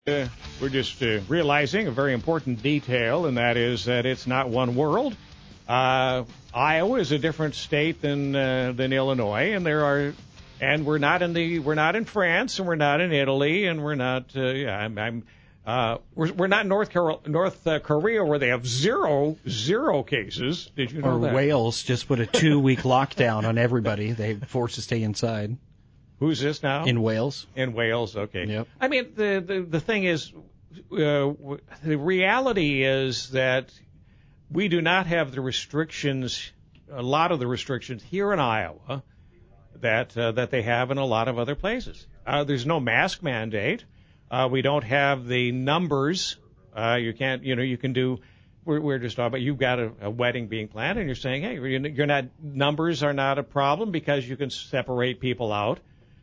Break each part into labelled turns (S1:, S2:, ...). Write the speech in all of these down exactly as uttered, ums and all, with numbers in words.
S1: Uh, we're just uh, realizing a very important detail, and that is that it's not one world. Uh, Iowa is a different state than uh, than Illinois, and there are, and we're not in the we're not in France, and we're not in Italy, and we're not. Uh, yeah, I'm. I'm uh, we're, we're not North Carol- North uh, Korea, where they have zero zero cases. Did you know
S2: or
S1: that?
S2: Wales just put a two-week lockdown on everybody. They forced to stay inside.
S1: Who's this now?
S2: In Wales.
S1: In Wales, okay.
S2: Yep.
S1: I mean, the, the, the thing is, uh, the reality is that we do not have the restrictions, a lot of the restrictions here in Iowa that uh, that they have in a lot of other places. Uh, there's no mask mandate. Uh, we don't have the numbers. Uh, you can't, you know, you can do. We're, we're just talking about you've got a, a wedding being planned, and you're saying, hey, you're not numbers are not a problem because you can separate people out.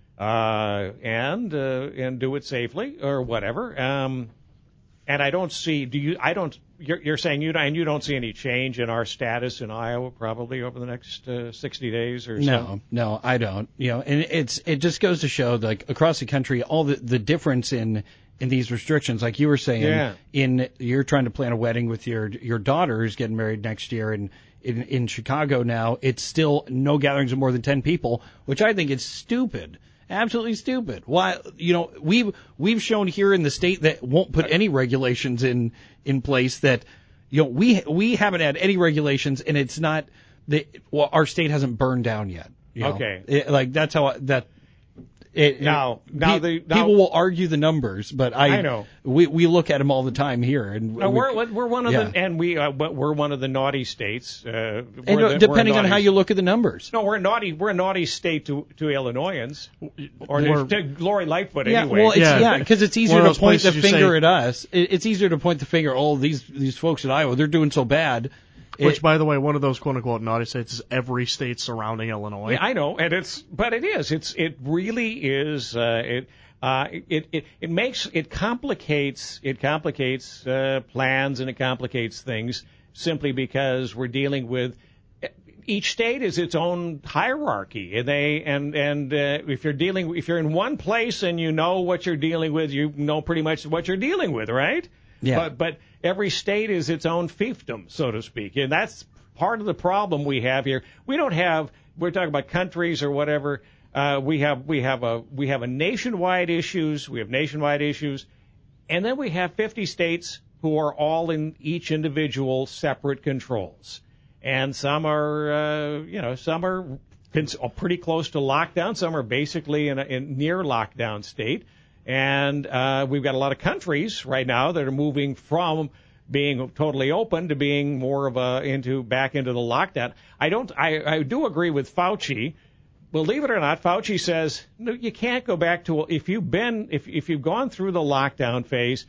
S1: Uh, and uh, and do it safely or whatever. Um, and I don't see. Do you? I don't. You're, you're saying you and you don't see any change in our status in Iowa probably over the next uh, sixty days or so.
S2: No, no, I don't. You know, and it's it just goes to show, like across the country, all the the difference in in these restrictions. Like you were saying,
S1: yeah.
S2: in you're trying to plan a wedding with your your daughter who's getting married next year, and in in Chicago now, it's still no gatherings of more than ten people, which I think is stupid. Absolutely stupid. Why? You know, we've we've shown here in the state that won't put any regulations in in place. That you know we we haven't had any regulations, and it's not that well, our state hasn't burned down yet. You know?
S1: Okay.
S2: It, like that's how I, that. It,
S1: now,
S2: it,
S1: now
S2: pe-
S1: the now,
S2: people will argue the numbers, but I,
S1: I know
S2: we we look at them all the time here, and
S1: no,
S2: we,
S1: we're we're one of
S2: yeah.
S1: the and we uh, we're one of the naughty states. Uh,
S2: and
S1: the,
S2: depending on
S1: naughty,
S2: how you look at the numbers.
S1: No, we're a naughty. We're a naughty state to to Illinoisans, or
S3: We're,
S1: to, to Lori Lightfoot
S2: yeah,
S1: anyway.
S2: Well, it's, yeah, because yeah, it's easier to point the finger
S3: say,
S2: at us. It, it's easier to point the finger. Oh, these these folks in Iowa, they're doing so bad.
S3: Which,
S2: it,
S3: by the way, one of those quote unquote naughty states is every state surrounding Illinois.
S1: Yeah, I know, and it's but it is. It's it really is. Uh, it. Uh, it, it it makes it complicates it complicates uh, plans and it complicates things simply because we're dealing with each state is its own hierarchy and they and and uh, if you're dealing if you're in one place and you know what you're dealing with, you know pretty much what you're dealing with, right?
S2: Yeah.
S1: But but every state is its own fiefdom, so to speak, and that's part of the problem we have here. We don't have we're talking about countries or whatever. Uh, we have we have a we have a nationwide issues. We have nationwide issues, and then we have fifty states who are all in each individual separate controls, and some are uh, you know some are pretty close to lockdown. Some are basically in a in near lockdown state, and uh, we've got a lot of countries right now that are moving from being totally open to being more of a into back into the lockdown. I don't I, I do agree with Fauci. Believe it or not, Fauci says no, you can't go back to if you've been if if you've gone through the lockdown phase,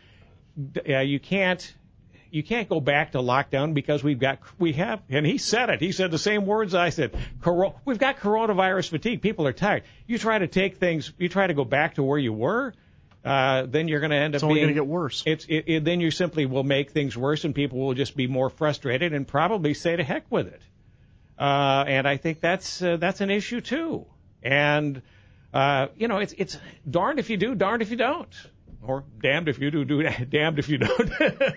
S1: uh, you can't you can't go back to lockdown because we've got we have and he said it. He said the same words I said. Coro- we've got coronavirus fatigue. People are tired. You try to take things. You try to go back to where you were. Uh, then you're going to end
S3: it's
S1: up
S3: only
S1: being
S3: going to get worse.
S1: It's it, it, then you simply will make things worse, and people will just be more frustrated and probably say to heck with it. Uh, and I think that's uh, that's an issue too. And uh, you know, it's it's darned if you do, darned if you don't, or damned if you do, do damned if you don't.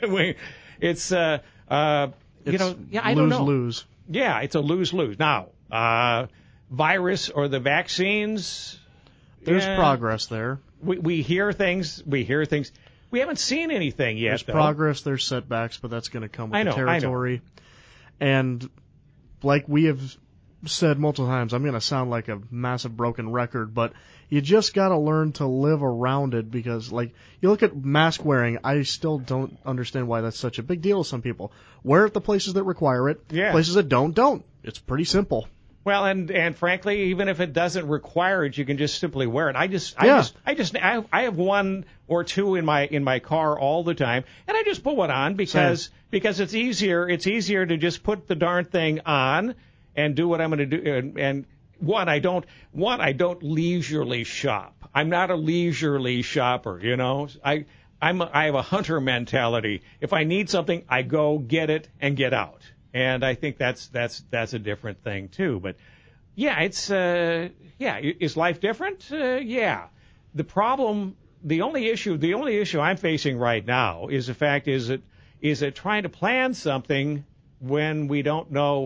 S1: it's uh, uh, you
S3: it's
S1: know, yeah, I
S3: lose,
S1: don't know.
S3: Lose.
S1: Yeah, it's a lose lose. Now, uh, virus or the vaccines.
S3: There's
S1: yeah,
S3: progress there.
S1: We we hear things. We hear things. We haven't seen anything yet.
S3: There's
S1: though.
S3: progress. There's setbacks, but that's going to come with
S1: I know,
S3: the territory. And like we have said multiple times, I'm going to sound like a massive broken record, but you just got to learn to live around it because, like, you look at mask wearing, I still don't understand why that's such a big deal to some people. Wear it the places that require it.
S1: Yeah.
S3: Places that don't, don't. It's pretty simple.
S1: Well, and and frankly, even if it doesn't require it, you can just simply wear it. I just, I
S3: Yeah.
S1: just, I just, I, I have one or two in my in my car all the time, and I just put one on because
S3: Same.
S1: because it's easier. It's easier to just put the darn thing on and do what I'm going to do. And, and one, I don't one, I don't leisurely shop. I'm not a leisurely shopper. You know, I I'm a, I have a hunter mentality. If I need something, I go get it and get out. And I think that's that's that's a different thing too. But yeah, it's uh, yeah, is life different? Uh, yeah. The problem the only issue, the only issue I'm facing right now is the fact is that is that trying to plan something when we don't know.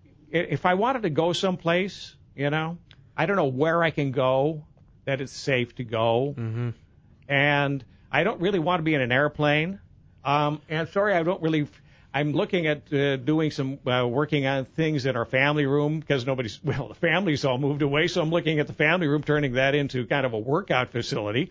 S1: If I wanted to go someplace, you know, I don't know where I can go that it's safe to go,
S3: Mm-hmm.
S1: and I don't really want to be in an airplane. Um, and sorry, I don't really. I'm looking at uh, doing some uh, working on things in our family room because nobody's well, the family's all moved away, so I'm looking at the family room, turning that into kind of a workout facility,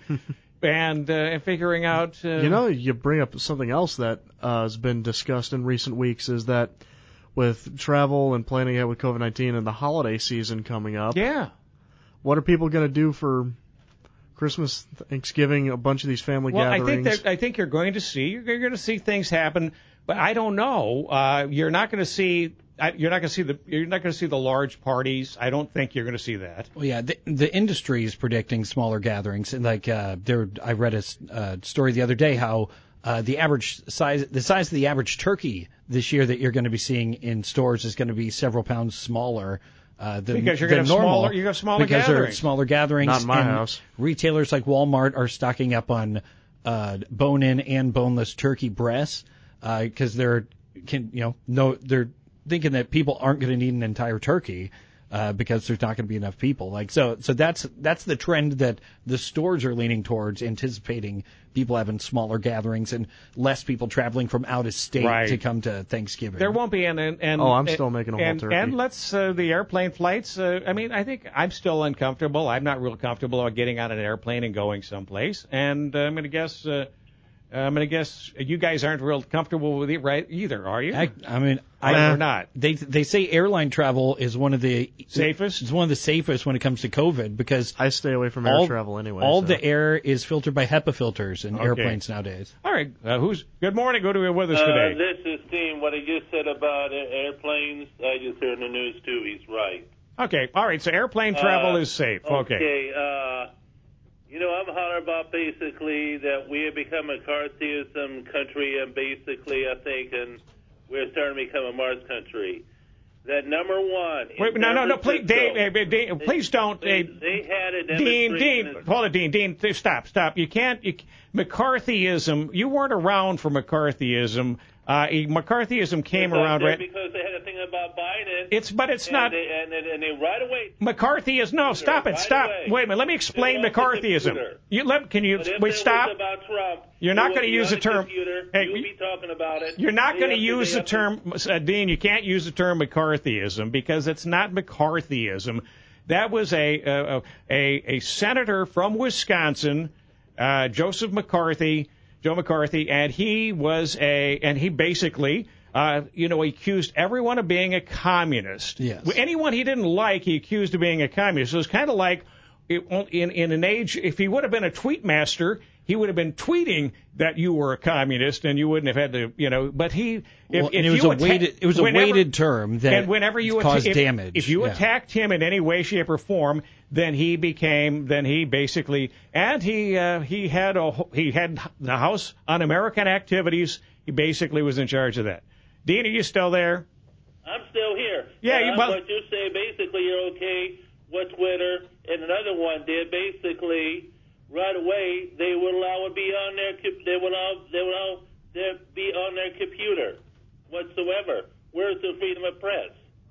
S1: and uh, and figuring out. Uh,
S3: You know, you bring up something else that uh, has been discussed in recent weeks is that with travel and planning ahead with COVID nineteen and the holiday season coming up,
S1: yeah.
S3: what are people going to do for Christmas, Thanksgiving, a bunch of these family
S1: Well, I
S3: gatherings?
S1: think that, I think you're going to see you're going to see things happen, but I don't know. Uh, you're not going to see I, you're not going to see the you're not going to see the large parties. I don't think you're going to see that.
S2: Well, yeah, the, the industry is predicting smaller gatherings, and like uh, there, I read a s- uh, story the other day how uh, the average size, the size of the average turkey this year that you're going to be seeing in stores is going to be several pounds smaller. Uh, than,
S1: Because you're
S2: than
S1: going to have
S2: normal,
S1: smaller, you have smaller
S2: because
S1: gatherings.
S2: they're smaller gatherings.
S3: Not in my
S2: and
S3: house.
S2: Retailers like Walmart are stocking up on uh, bone-in and boneless turkey breasts because they're can you know no they're thinking that people aren't going to need an entire turkey uh, because there's not going to be enough people. Like so, so that's that's the trend that the stores are leaning towards, anticipating people having smaller gatherings and less people traveling from out of state
S1: Right.
S2: to come to Thanksgiving.
S1: There won't be, and and, and
S3: Oh, I'm still making a whole
S1: and,
S3: turkey.
S1: And let's uh, the airplane flights. Uh, I mean, I think I'm still uncomfortable. I'm not real comfortable about getting on an airplane and going someplace. And uh, I'm going to guess. Uh, I'm going to guess you guys aren't real comfortable with it, right? Either, are you?
S2: I, I mean,
S1: I,
S2: I,
S1: or not.
S2: They they say airline travel is one of the
S1: Safest?
S2: It's one of the safest when it comes to COVID because
S3: I stay away from air
S2: all,
S3: travel anyway.
S2: all
S3: so.
S2: the air is filtered by HEPA filters in
S1: Okay.
S2: airplanes nowadays.
S1: All right. Uh, who's? Good morning. Go to with us
S4: Uh,
S1: today.
S4: this is Dean. What he just said about a- airplanes, I just heard in the news too. He's right.
S1: Okay. All right. So airplane travel
S4: Uh,
S1: is safe. Okay.
S4: Okay. Uh, you know, I'm hollering about basically that we have become a McCarthyism country, and basically, I think, and we're starting to become a Mars country. That number one. in
S1: Wait, no, no, no.
S4: San
S1: Please,
S4: Francisco,
S1: Dave, uh, Dave, please don't.
S4: They,
S1: uh,
S4: they had a
S1: Dean,
S4: demonstration.
S1: Dean, hold it, Dean, Dean, th- stop, stop. You can't, you, McCarthyism, you weren't around for McCarthyism. Uh, McCarthyism came
S4: It's out
S1: around,
S4: there
S1: right?
S4: because they had a thing about Biden.
S1: It's, but it's
S4: and
S1: not,
S4: They, and, they, and they right away.
S1: McCarthy is, no, stop it,
S4: Right
S1: stop.
S4: away.
S1: Wait a minute, let me explain
S4: They want the
S1: McCarthyism.
S4: computer.
S1: You, let, can you,
S4: But if
S1: wait,
S4: it
S1: stop.
S4: was about Trump,
S1: You're
S4: you
S1: not
S4: would
S1: gonna
S4: be
S1: use
S4: on
S1: the term-
S4: Computer,
S1: Hey,
S4: you'll
S1: you-
S4: be talking about it.
S1: You're not
S4: Day
S1: going to
S4: after
S1: use
S4: day
S1: the
S4: after
S1: term, uh, Dean, you can't use the term McCarthyism because it's not McCarthyism. That was a, a, a, a senator from Wisconsin, uh, Joseph McCarthy, Joe McCarthy, and he was a, and he basically, uh, you know, accused everyone of being a communist.
S2: Yes.
S1: Anyone he didn't like, he accused of being a communist. So it's kind of like, it, in, in an age, if he would have been a tweet master, he would have been tweeting that you were a communist, and you wouldn't have had to, you know. But he, if,
S2: Well,
S1: if
S2: and it was
S1: you
S2: a
S1: atta-
S2: weighted it was a
S1: whenever-
S2: weighted term that
S1: and whenever you
S2: caused
S1: if,
S2: damage.
S1: if you
S2: yeah.
S1: attacked him in any way, shape, or form, then he became, then he basically, and he uh, he had a he had the House Un-American Activities. He basically was in charge of that. Dean, are you still there?
S4: I'm still here.
S1: Yeah,
S4: uh,
S1: you- well-
S4: But you say basically you're okay with Twitter, and another one did basically right away they would allow it be on their com- they would allow they would allow it be on their computer whatsoever. Where's the freedom of press?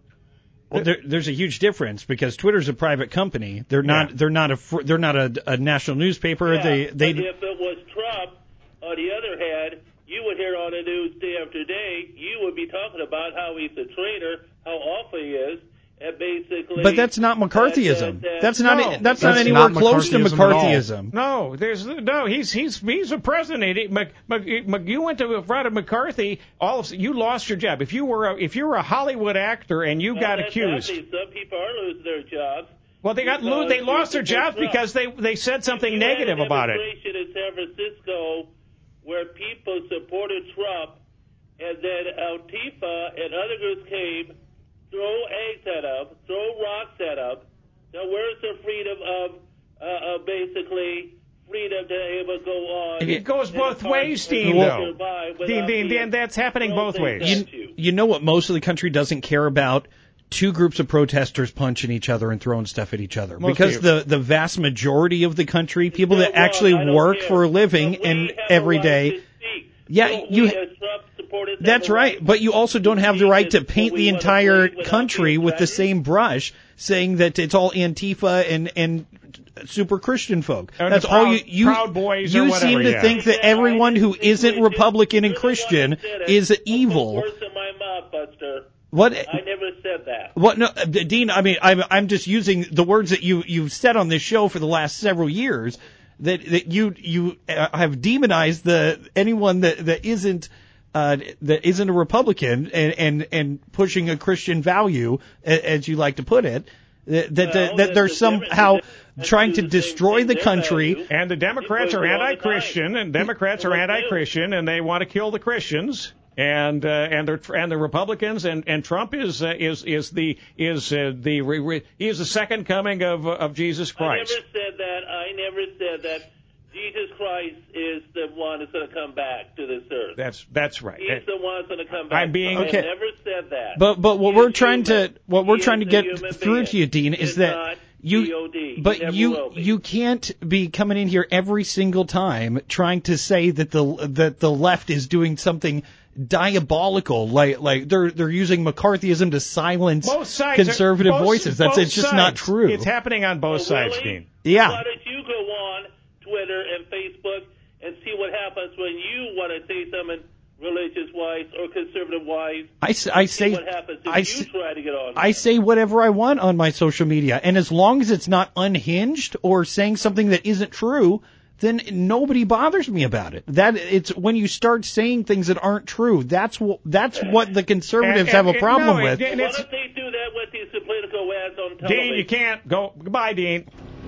S2: Well, there, there's a huge difference because Twitter's a private company. They're not.
S1: Yeah.
S2: They're not a. fr- They're not a, a national newspaper.
S4: Yeah,
S2: they. They.
S4: but if it was Trump, on the other hand, you would hear on the news day after day. You would be talking about how he's a traitor, how awful he is, and basically.
S2: But that's not McCarthyism.
S4: that- that-
S2: That's not.
S1: No,
S2: that's not
S3: that's
S2: anywhere
S3: not
S2: close to
S3: McCarthyism at all.
S2: McCarthyism.
S1: No, there's no. He's he's he's a president. He, Mc, Mc, Mc, you went to front of McCarthy. All of you lost your job. If you were a, if you were a Hollywood actor and you
S4: Well,
S1: got
S4: that's
S1: accused.
S4: happening. Some people are losing their jobs.
S1: Well, they got
S4: Because
S1: lo- they lost their
S4: you
S1: jobs
S4: Trump.
S1: because they they said something
S4: You
S1: negative
S4: had a
S1: about it.
S4: demonstration in San Francisco where people supported Trump, and then Antifa and other groups came, throw eggs at him, throw rocks at him. Now, where's the freedom of, uh, of basically freedom to be able to go on?
S1: It goes
S4: in
S1: both
S4: a park
S1: ways,
S4: and
S1: Dean,
S4: walk
S1: though.
S4: nearby without
S1: Dean, Dean,
S4: being
S1: Dean, that's happening
S4: thrown
S1: both
S4: things
S1: ways.
S4: at
S2: You,
S4: you.
S2: you know what most of the country doesn't care about? two groups of protesters punching each other and throwing stuff at each other.
S1: Most
S2: because
S1: people.
S2: the, the vast majority of the country, people that
S4: Well,
S2: actually
S4: I don't
S2: work
S4: care.
S2: for a living
S4: But we
S2: and
S4: have
S2: every
S4: the right
S2: day.
S4: to speak.
S2: Yeah,
S4: Don't
S2: you.
S4: we as Trump supporters have
S2: That's
S4: the
S2: right, but you also don't have the right to paint the
S4: We wanna
S2: entire
S4: believe without
S2: country
S4: being
S2: with the
S4: threatened.
S2: same brush, saying that it's all Antifa and and super Christian folk.
S1: Or the
S2: That's all
S1: Proud-
S2: you you,
S1: Proud Boys or
S2: you
S1: whatever,
S2: seem to
S1: yeah.
S2: think that
S4: I
S2: everyone who
S4: didn't
S2: isn't
S4: think we
S2: Republican
S4: did.
S2: and
S4: You're the one
S2: Christian
S4: that said it.
S2: is
S4: Don't put
S2: evil.
S4: words in my mouth, Buster.
S2: What?
S4: I never said that.
S2: What? No, uh, Dean. I mean, I'm I'm just using the words that you you've said on this show for the last several years. That that you you uh, have demonized the anyone that that isn't. Uh, that isn't a Republican and, and, and pushing a Christian value, a- as you like to put it, that that,
S4: Well,
S2: that they're
S4: that's the difference.
S2: somehow
S4: That's
S2: trying to
S4: the same
S2: destroy
S4: thing,
S2: the
S4: their
S2: country.
S4: value.
S1: And the Democrats
S4: People
S1: are
S4: do all the
S1: anti-Christian,
S4: time.
S1: and Democrats are
S4: Like you.
S1: anti-Christian, and they want to kill the Christians. And uh, and the and the Republicans and, and Trump is uh, is is the is uh, the re, re, he is the second coming of of Jesus
S4: I
S1: Christ.
S4: never said that. I never said that. Jesus Christ is the one that's going to come back to this earth.
S1: That's that's right.
S4: He's the one that's going to come back.
S1: I'm being-
S4: I
S2: Okay.
S4: never said that.
S2: But but what
S4: He
S2: we're
S4: is
S2: trying
S4: human.
S2: to what we're
S4: He
S2: trying
S4: is
S2: to
S4: a
S2: get
S4: human
S2: through
S4: being.
S2: to you, Dean,
S4: He
S2: is
S4: is
S2: that
S4: not
S2: you
S4: G O D. He
S2: but
S4: never
S2: you
S4: will be.
S2: you can't be coming in here every single time trying to say that the that the left is doing something diabolical, like like they're they're using McCarthyism to silence
S1: Both sides
S2: conservative
S1: are, both,
S2: voices. That's
S1: both
S2: it's just
S1: sides.
S2: not true.
S1: It's happening on both
S4: Oh,
S1: sides,
S4: really?
S1: Dean.
S2: Yeah.
S4: Why don't you go on Twitter and Facebook and see what happens when you want to say something religious-wise or conservative-wise?
S2: I, s- I
S4: See
S2: say
S4: what happens if
S2: I,
S4: you
S2: s-
S4: try to get on.
S2: I say whatever I want on my social media, and as long as it's not unhinged or saying something that isn't true, then nobody bothers me about it. That it's when you start saying things that aren't true. That's what that's what the conservatives
S1: And-
S2: have
S1: and-
S2: a problem
S1: no,
S2: with.
S1: and
S4: Why
S1: it's-
S4: don't they do that with these political ads on television?
S1: Dean, you can't go. Goodbye, Dean.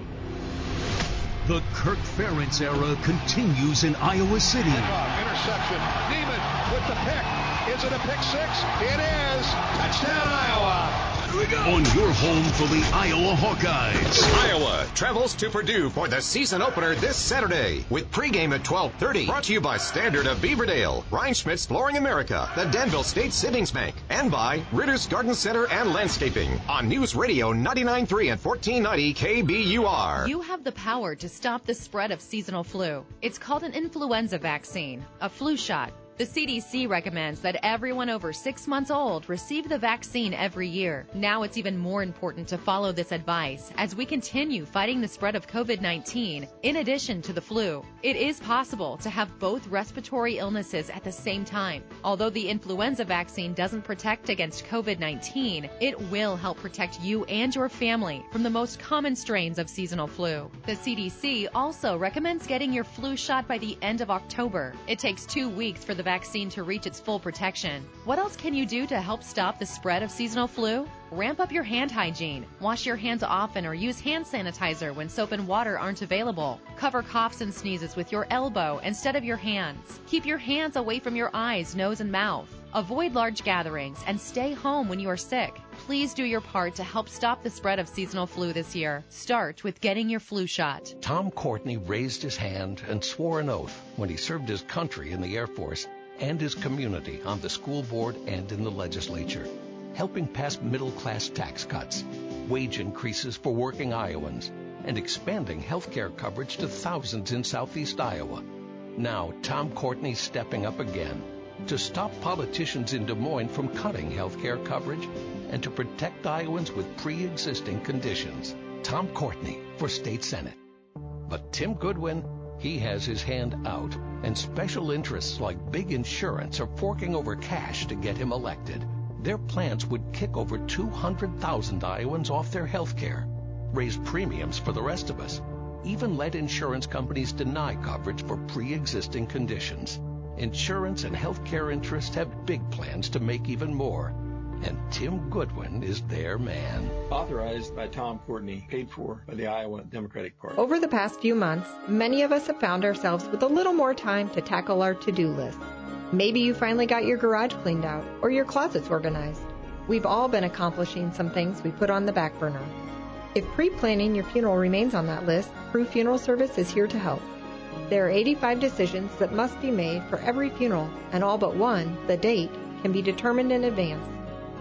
S5: The Kirk Ferentz era continues in Iowa City.
S6: Interception. Neiman with the pick. Is it a pick six? It is. Touchdown, Iowa. Here we go.
S5: On your home for the Iowa Hawkeyes.
S7: Iowa travels to Purdue for the season opener this Saturday with pregame at twelve thirty. Brought to you by Standard of Beaverdale, Reinschmidt's Flooring America, the Danville State Savings Bank, and by Ritter's Garden Center and Landscaping on News Radio ninety-nine point three and fourteen ninety K B U R.
S8: You have the power to stop the spread of seasonal flu. It's called an influenza vaccine, a flu shot. The C D C recommends that everyone over six months old receive the vaccine every year. Now it's even more important to follow this advice as we continue fighting the spread of COVID nineteen in addition to the flu. It is possible to have both respiratory illnesses at the same time. Although the influenza vaccine doesn't protect against COVID nineteen, it will help protect you and your family from the most common strains of seasonal flu. The C D C also recommends getting your flu shot by the end of October. It takes two weeks for the vaccine to reach its full protection. What else can you do to help stop the spread of seasonal flu? Ramp up your hand hygiene. Wash your hands often or use hand sanitizer when soap and water aren't available. Cover coughs and sneezes with your elbow instead of your hands. Keep your hands away from your eyes, nose, and mouth. Avoid large gatherings and stay home when you are sick. Please do your part to help stop the spread of seasonal flu this year. Start with getting your flu shot.
S9: Tom Courtney raised his hand and swore an oath when he served his country in the Air Force and his community on the school board and in the legislature, helping pass middle-class tax cuts, wage increases for working Iowans, and expanding health care coverage to thousands in southeast Iowa. Now, Tom Courtney's stepping up again to stop politicians in Des Moines from cutting health care coverage and to protect Iowans with pre-existing conditions. Tom Courtney for State Senate. But Tim Goodwin, he has his hand out, and special interests like big insurance are forking over cash to get him elected. Their plans would kick over two hundred thousand Iowans off their health care, raise premiums for the rest of us, even let insurance companies deny coverage for pre-existing conditions. Insurance and health care interests have big plans to make even more. And Tim Goodwin is their man.
S10: Authorized by Tom Courtney, paid for by the Iowa Democratic Party.
S11: Over the past few months, many of us have found ourselves with a little more time to tackle our to-do list. Maybe you finally got your garage cleaned out or your closets organized. We've all been accomplishing some things we put on the back burner. If pre-planning your funeral remains on that list, Prue Funeral Service is here to help. There are eighty-five decisions that must be made for every funeral, and all but one, the date, can be determined in advance.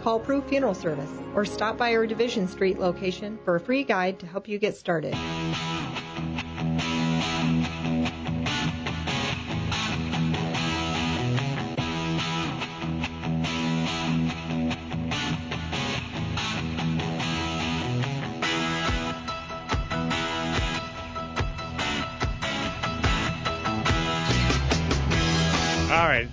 S11: Call Proof Funeral Service or stop by our Division Street location for a free guide to help you get started.
S1: All right.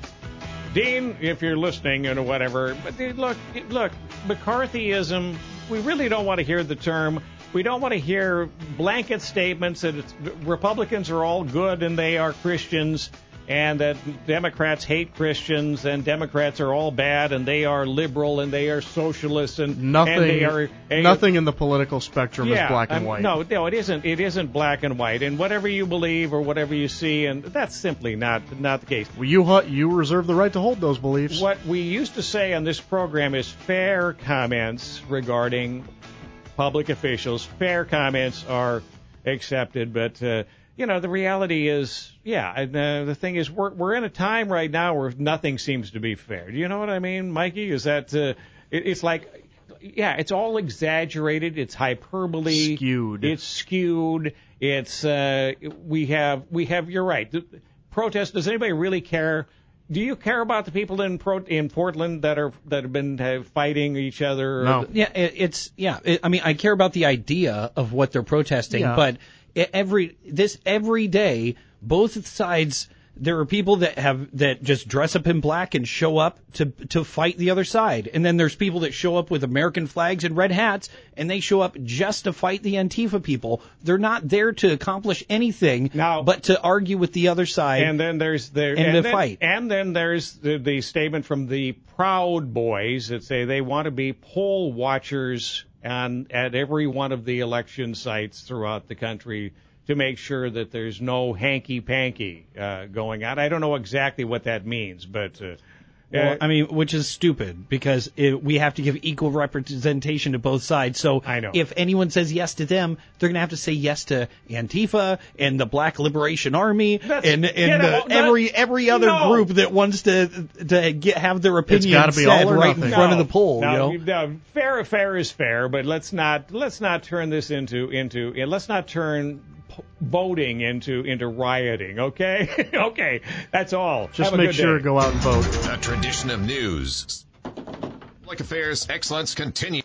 S1: Dean, if you're listening or whatever, but look, look, McCarthyism, we really don't want to hear the term. We don't want to hear blanket statements that it's, Republicans are all good and they are Christians, and that Democrats hate Christians, and Democrats are all bad and they are liberal and they are socialists, and
S3: nothing.
S1: And they are, and
S3: nothing in the political spectrum
S1: yeah,
S3: is black and
S1: um,
S3: white.
S1: No, no, it isn't. It isn't black and white. And whatever you believe or whatever you see, and that's simply not not the case.
S3: Well, you you reserve the right to hold those beliefs.
S1: What we used to say on this program is fair comments regarding public officials. Fair comments are accepted, but uh, you know the reality is, yeah. And, uh, the thing is, we're we're in a time right now where nothing seems to be fair. Do you know what I mean, Mikey? Is that uh, it, it's like. Yeah, it's all exaggerated. It's hyperbole.
S3: Skewed.
S1: It's skewed. It's uh, we have we have. You're right. The protest. Does anybody really care? Do you care about the people in Pro, in Portland that are that have been uh, fighting each other?
S3: No.
S2: Yeah, it, it's yeah. It, I mean, I care about the idea of what they're protesting,
S3: Yeah.
S2: but every this every day, both sides. There are people that have that just dress up in black and show up to to fight the other side, and then there's people that show up with American flags and red hats, and they show up just to fight the Antifa people. They're not there to accomplish anything,
S1: now,
S2: but to argue with the other side.
S1: And then there's there
S2: and,
S1: and
S2: the
S1: then,
S2: fight.
S1: And then there's the, the statement from the Proud Boys that say they want to be poll watchers on at every one of the election sites throughout the country, to make sure that there's no hanky-panky uh, going on. I don't know exactly what that means, but... Uh,
S2: Well,
S1: uh,
S2: I mean, which is stupid, because it, we have to give equal representation to both sides. So
S1: I know.
S2: If anyone says yes to them, they're going to have to say yes to Antifa and the Black Liberation Army
S1: That's-
S2: and, and
S1: get
S2: uh,
S1: out-
S2: every every other
S1: No.
S2: group that wants to to get, have their opinion
S3: gotta be
S2: said
S3: all or
S2: right in
S3: nothing.
S2: front of
S1: No,
S2: the poll.
S1: no,
S2: you know?
S1: no, fair, fair is fair, but let's not let's not turn this into into let's not turn p- voting into into rioting. Okay, okay, that's all.
S3: Just
S1: Have a
S3: make
S1: good
S3: sure
S1: day.
S3: to go out and vote.
S7: The tradition of news. Public affairs excellence continues.